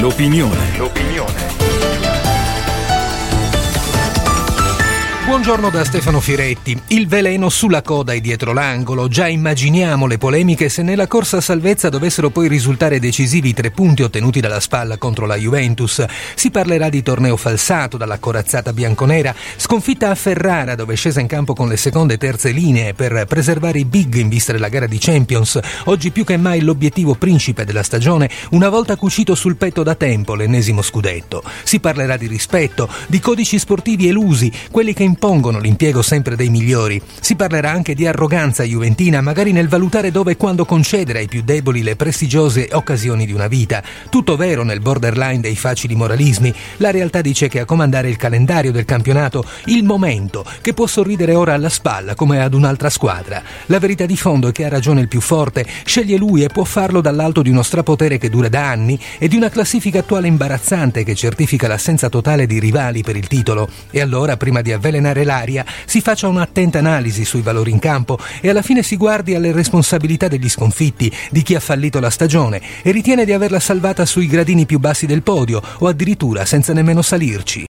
L'opinione. Buongiorno da Stefano Firetti. Il veleno sulla coda e dietro l'angolo. Già immaginiamo le polemiche se nella corsa a salvezza dovessero poi risultare decisivi i 3 punti ottenuti dalla Spal contro la Juventus. Si parlerà di torneo falsato dalla corazzata bianconera, sconfitta a Ferrara dove è scesa in campo con le seconde e terze linee per preservare i big in vista della gara di Champions. Oggi più che mai l'obiettivo principe della stagione, una volta cucito sul petto da tempo l'ennesimo scudetto. Si parlerà di rispetto, di codici sportivi elusi, quelli che impongono l'impiego sempre dei migliori. Si parlerà anche di arroganza juventina, magari nel valutare dove e quando concedere ai più deboli le prestigiose occasioni di una vita. Tutto vero nel borderline dei facili moralismi. La realtà dice che a comandare il calendario del campionato il momento, che può sorridere ora alla spalla come ad un'altra squadra. La verità di fondo è che ha ragione il più forte, sceglie lui e può farlo dall'alto di uno strapotere che dura da anni e di una classifica attuale imbarazzante che certifica l'assenza totale di rivali per il titolo. E allora, prima di avvelenare l'aria, si faccia un'attenta analisi sui valori in campo e alla fine si guardi alle responsabilità degli sconfitti, di chi ha fallito la stagione e ritiene di averla salvata sui gradini più bassi del podio o addirittura senza nemmeno salirci.